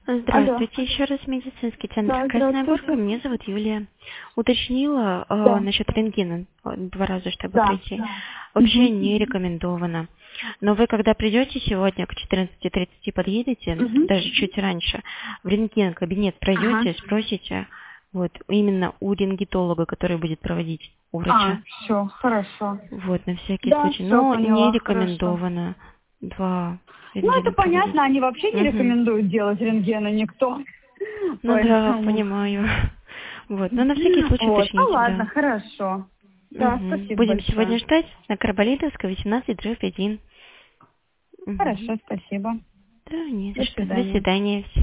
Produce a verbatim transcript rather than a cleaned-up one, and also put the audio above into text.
Алло. Здравствуйте, еще раз медицинский центр Да, «Красная Горка». здравствуйте. Меня зовут Юлия. Уточнила э, Да. насчет рентгена э, два раза, чтобы Да. пройти. Вообще Угу. не рекомендовано. Но вы, когда придете сегодня к четырнадцати тридцати подъедете, Угу. даже чуть раньше, в рентген-кабинет Ага. пройдете, спросите, вот, именно у рентгенолога, который будет проводить, у А, врача. все, хорошо. Вот, на всякий Да, случай. все Но не поняла, хорошо. рекомендовано два Ну, это рентгена проводить. понятно, они вообще не Угу. рекомендуют делать рентгена никто. Ну да, Поэтому. понимаю. Вот, но на всякий случай Вот. Ну уточните, ладно, да. хорошо. Да, Мгм. спасибо Будем сегодня большое. ждать на Карболитовская, восемнадцать дробь один. Мгм. Хорошо, спасибо. Да, не До за что. До свидания. свидания.